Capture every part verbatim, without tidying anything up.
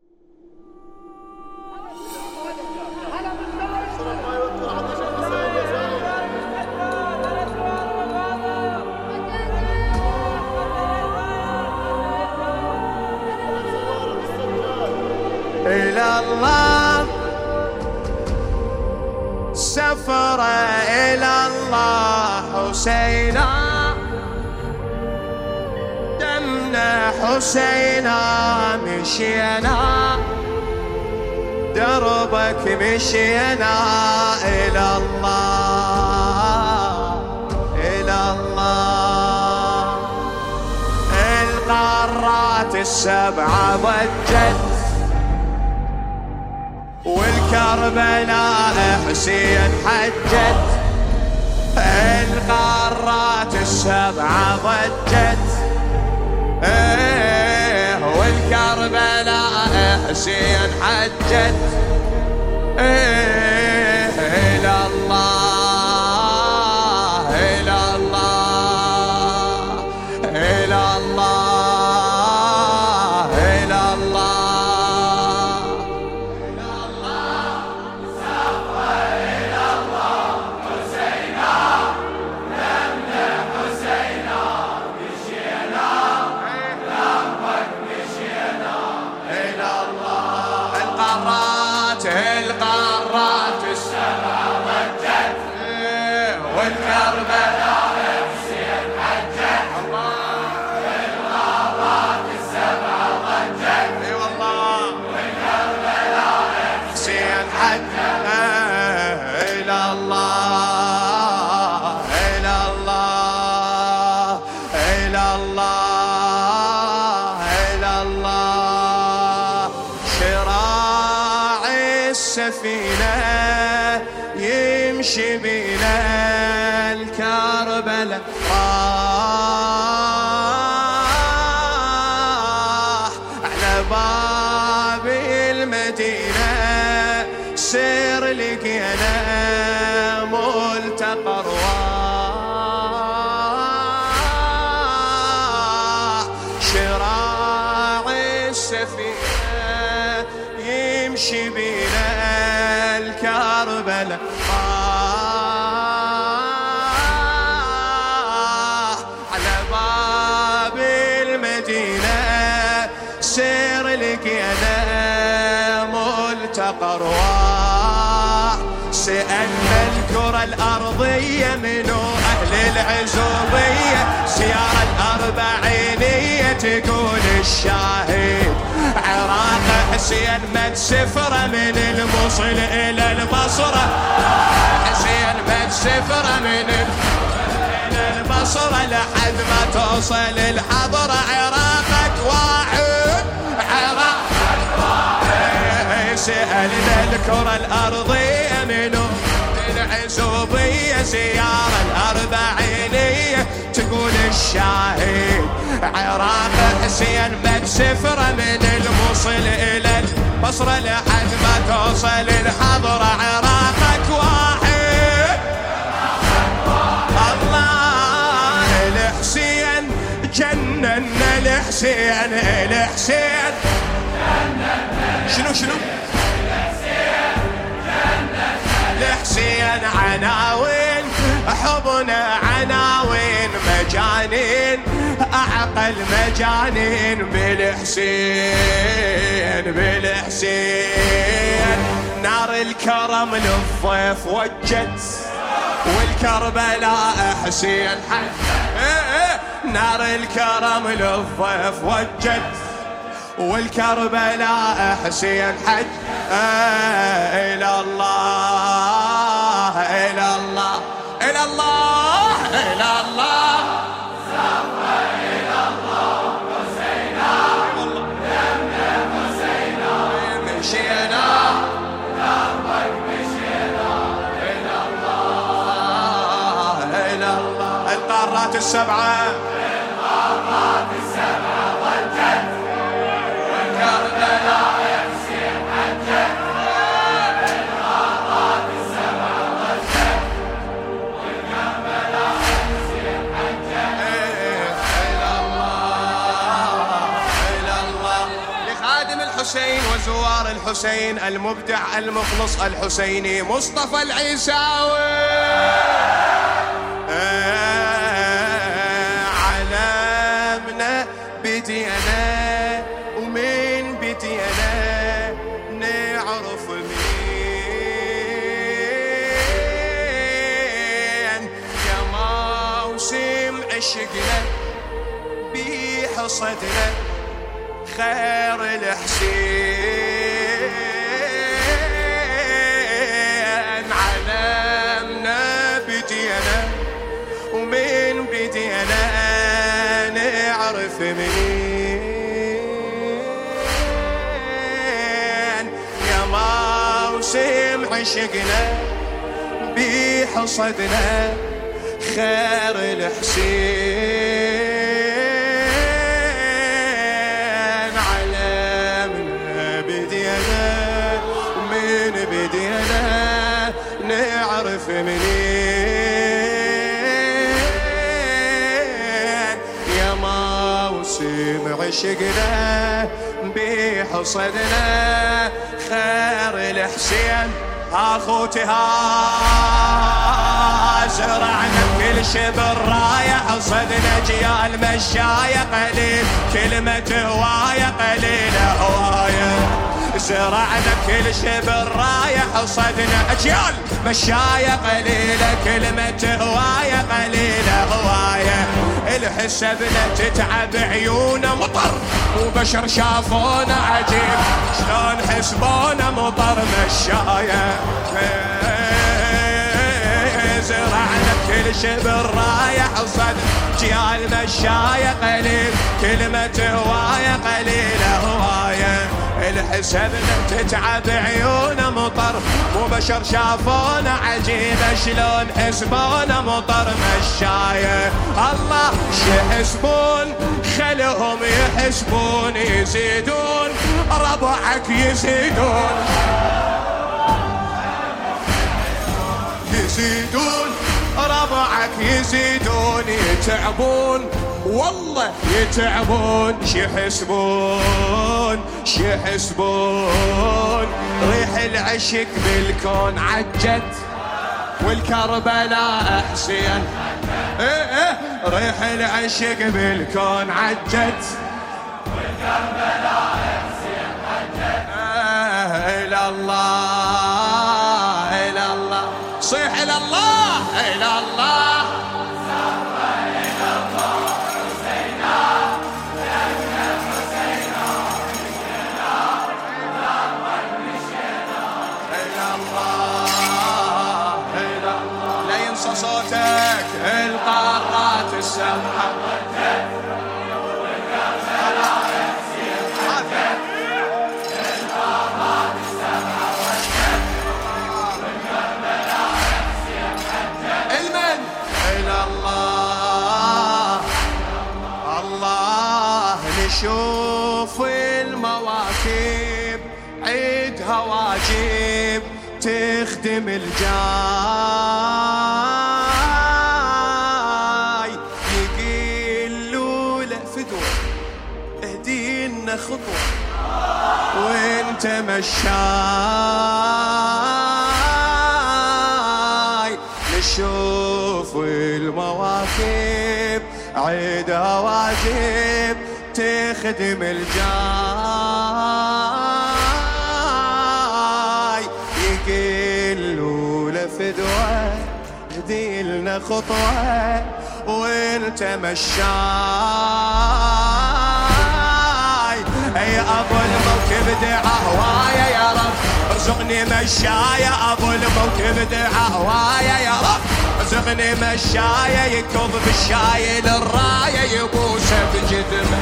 إلى الله سفر إلى الله حسينا، دمنا حسينا مشينا، دربك مشينا إلى الله إلى الله. القارات السبعة ضجت والكربلاء حسين حجت، القارات السبعة ضجت ايه والكربلاء حسين حجت ايه إلى الله إلى الله إلى الله إلى الله. القارات السبعة ضجت والكربلاء حسين حجت، القارات السبعة ضجت اي والله والكربلاء حسين حجت إلى الله إلى الله إلى الله إلى الله. السفينة يمشي بنا الكربلاء راح على باب المدينة، سير لقينا ملتقى أرواح، شراع السفينة يمشي بنا الكربلاء راح على باب المدينة، سير لقينا ملتقى أرواح. سألنا الكرة الأرضية منو أهل العزوبية، سيارة الأربعينية تقول الشاهد عراق حسين مد سفرة من الموصل إلى البصرة، حسين مد سفرة من إلى البصرة لحد ما توصل الحضرة، عراقك واحد عراقك واحد. سألنا الكرة الأرضية منو العزوبية، سيارة الأربعينية تقول الشاهد عراق حسين مد سفرة من الموصل إلى البصرة لحد ما توصل الحضرة، عراقك واحد الله. الحسين جننا الحسين الحسين شنو شنو الحسين عناوين حبنا عناوين مجانين أعقل مجانين بالحسين بالحسين. نار الكرم للضيف وجت والكربلاء حسين حج، نار الكرم للضيف وجت والكربلاء حسين حج إلى الله إلى الله إلى الله إلى الله. سوى إلى الله حسينا دمنا حسينا مشينا دربك مشينا إلى الله إلى الله. القارات السبعة القارات السبعة ضجت والكربلاء حسين حجت، القارات السبعة ضجت والكربلاء حسين حجت إلى الله إلى الله. لخادم الحسين الحسين وزوار الحسين، المبدع المخلص الحسيني مصطفى العيساوي. علمنا بدينا ومن بدينا نعرف مين، يا موسم عشقنا بحصدنا خير الحسين. علمنا بدينا ومن بدينا نعرف منين، يا موسم عشقنا بحصدنا خير الحسين. علمنا بدينا ومن بدينا نعرف منين، يا موسم عشقنا بحصدنا خير الحسين. اخوتي ها زرعنا بكل شبر راية، حصدنا جيال مشاية قليل، كلمة هواية قليلة هواية. زرعنا بكل شبر راية، حصدنا اجيال مشاية قليلة، كلمة هواية قليلة هواية. الحسبنا تتعب عيونا مطر، وبشر شافونا عجيب، شلون حسبونا مطر مشاية. زرعنا بكل شبر رايح وصد جيال مشاية قليل، كلمة هواية قليلة هواية. الحسبنا تتعب عيونا مطر، مو بشر شافونا عجيبة، شلون حسبونا مطر مشاية. الله شحسبون خلهم يحسبون، يزيدون ربعك يزيدون، يزيدون ربعك يزيدون، يتعبون والله يتعبون، شيحسبون شيحسبون. ريح العشق بالكون عجت والكربلاء حسين، ايه ايه ريح العشق بالكون عجت والكربلاء حسين عجت. الى الله الى الله صيح الى الله الى الله، الى الله حسينا لنا حسينا مشينا لما مشينا. الى الله الى الله لا ينسى صوتك، القارات السبعه شوف المواكب عيدها واجب، تخدم الجاي، يقلوا له فدوة اهدينا خطوة وانت مشاي. نشوف المواكب عيدها واجب، تخدم الجاي، يقلوا لفدوة هديلنا خطوة وانت مشاي. اي ابو الموكب دعا هوايا يا رب، ارزقني مشايا ابو الموكب دعا هوايا يا رب، ارزقني مشايا يكب بالشاي للراية يبوسه بجدمه،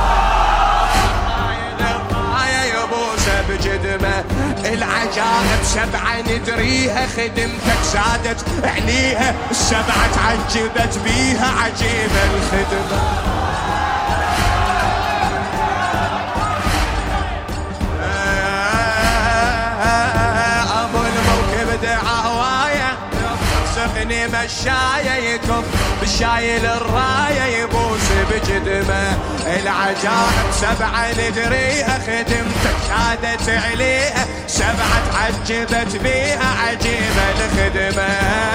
الراية يبوسه بجدمه. العجائب سبعة ندريها، خدمتك زادت عليها، السبعة تعجبت بيها عجيبة الخدمة. ابو الموكب دعا هوايا، ارزقني مشاية يكب بالشاي للراية يبوس بجدمه. العجائب سبعة ندريها خدمتك شادت عليها سبعة تعجبت بيها عجيبة الخدمة.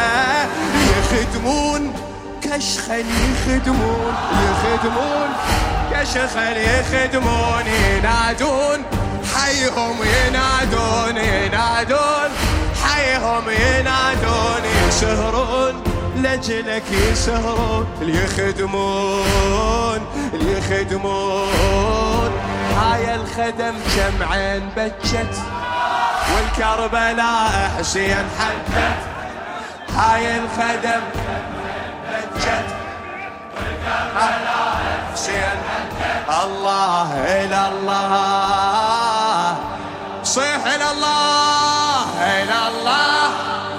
يخدمون كشخل يخدمون يخدمون كشخل يخدمون ينادون حيهم ينادون ينادون حيهم ينادون يسهرون لجلك يسهرون اللي يخدمون اللي يخدمون. هاي الخدم جمعين بجت والكربلاء حسين حدت. هاي الخدم بجت والكربلاء حسين حدت. الله إلى الله صيح إلى الله إلى الله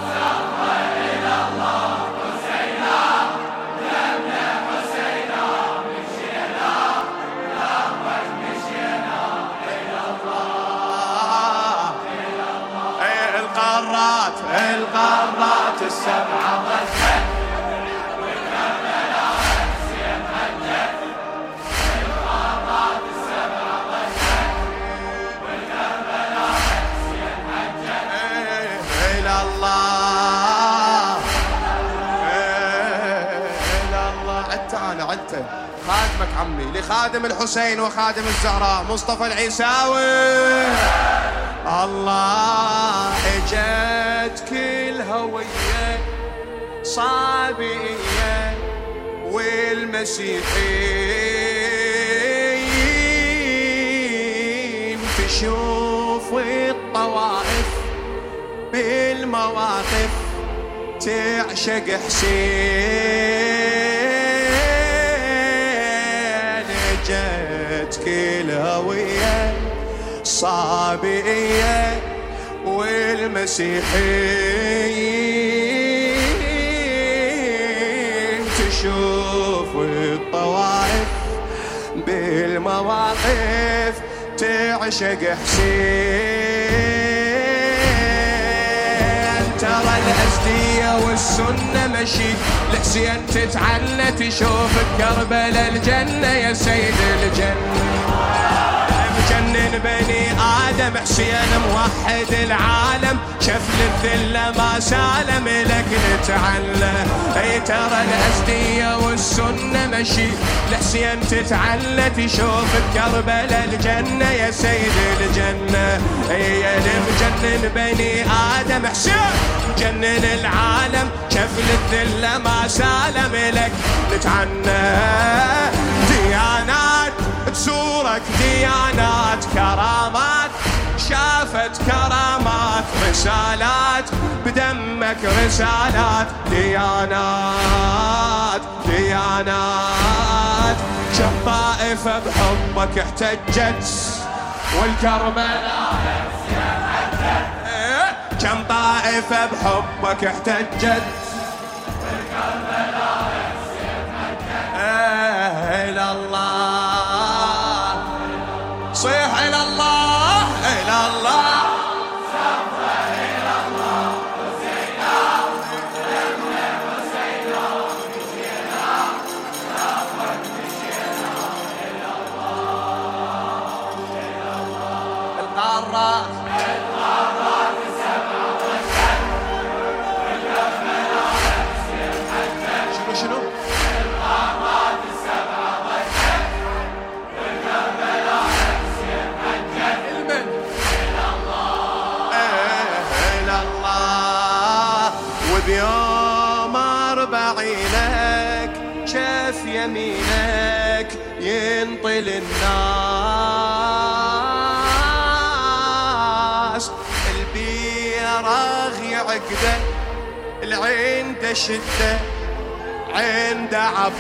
القارات السبعة ضجت والكربلاء حسين حجت. القارات السبعة ضجت والكربلاء حسين حجت. إلى الله إلى الله. عدت أنا عدت خادمك عمي لخادم الحسين وخادم الزهراء مصطفى العيساوي. الله اجت كل هوية صابئية والمسيحيين تشوف الطوائف بالمواقف تعشق حسين. اجت كل هوية صابئية والمسيحيين تشوف الطوائف بالمواقف تعشق حسين. ترى الأزدية والسنة مشي لحسين تتعنى تشوف كربلاء الجنة يا سيد الجنة. جنن بني آدم حسين موحد العالم شفل الذلة ما سالم لك نتعلى. اي ترى الأزدية والسنة مشي لحسين تتعلى تشوف بكربلاء الجنة يا سيد الجنة. اي مجنن بني آدم حسين جنن العالم شفل الذلة ما سالم لك نتعنى. ديانات تزورك ديانات كرامات شافت كرامات رسالات بدمك رسالات ديانات ديانات. كم طائفة بحبك احتجت والكربلاء حسين حجت. كم طائفة بحبك احتجت والكربلاء حسين حجت. إلى الله صيح إلى الله إلى الله سفر إلى الله حسينا ابن حسينا مشينا سفر مشينا إلى الله إلى الله. القارات القارات السبعة ضجت والكربلاء حسين حجت. شنو شنو؟ القارات السبعة ضجت والكربلاء حسين حجت. المن إلى الله إلى الله. وبيوم أربعينك شاف يمينك ينطل الناس البيراغ يعقده العين شدة عند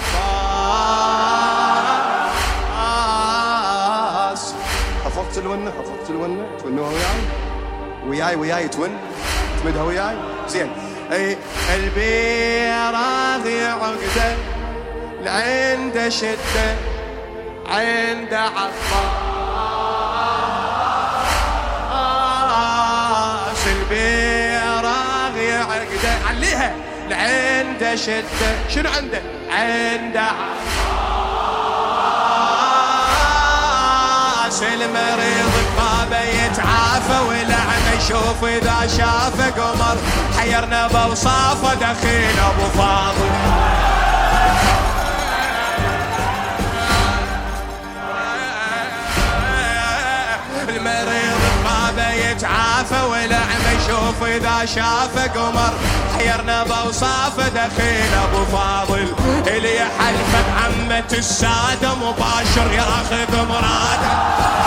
عباس. حفظت الونة حفظت الونة تونوها وياي وياي وياي تون تمدها وياي زين. اي البيراغ عقده العين شدة عند عباس. البيراغ عقده عليها العين شدة شنو عنده عند عباس. المريض ببابه يتعافى والأعمى يشوف إذا شافه قمر حيرنا بوصافه دخيل أبو فاضل المريض ببابه يتعافى والأعمى يشوف إذا شافه قمر حيرنا بوصافه دخيل أبو فاضل اللي يحلف بعمة السادة مباشر ياخذ مراده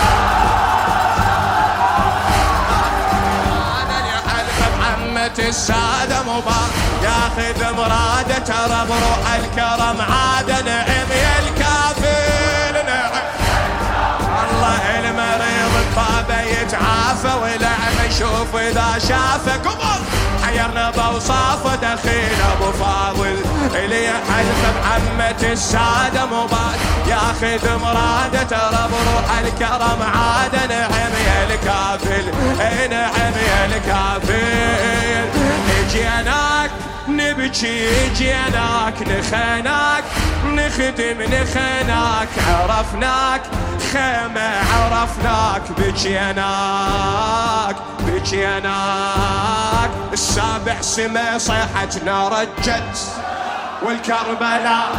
السادة مبارك ياخذ مراده ترى بروح الكرم عاد نعم يا الكافل نعم الله المريض ببابه يتعافى والأعمى يشوف إذا شافه قمر حيرنا بوصافه دخيل أبو فاضل اللي يحلف بعمة السادة مبارك ياخذ مراده ترى بروح الكرم عاد نعم يا الكافل نعم يا الكافل جيناك نبكي جيناك نخناك نخدم نخناك عرفناك خيمة عرفناك بجيناك بجيناك السابع سما صيحتنا رجت والكربلاء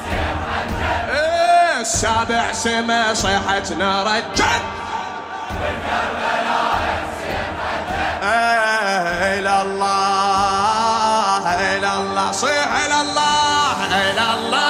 السابع سما صيحتنا رجت والكربلاء إلى الله إلى الله صيح إلى الله إلى الله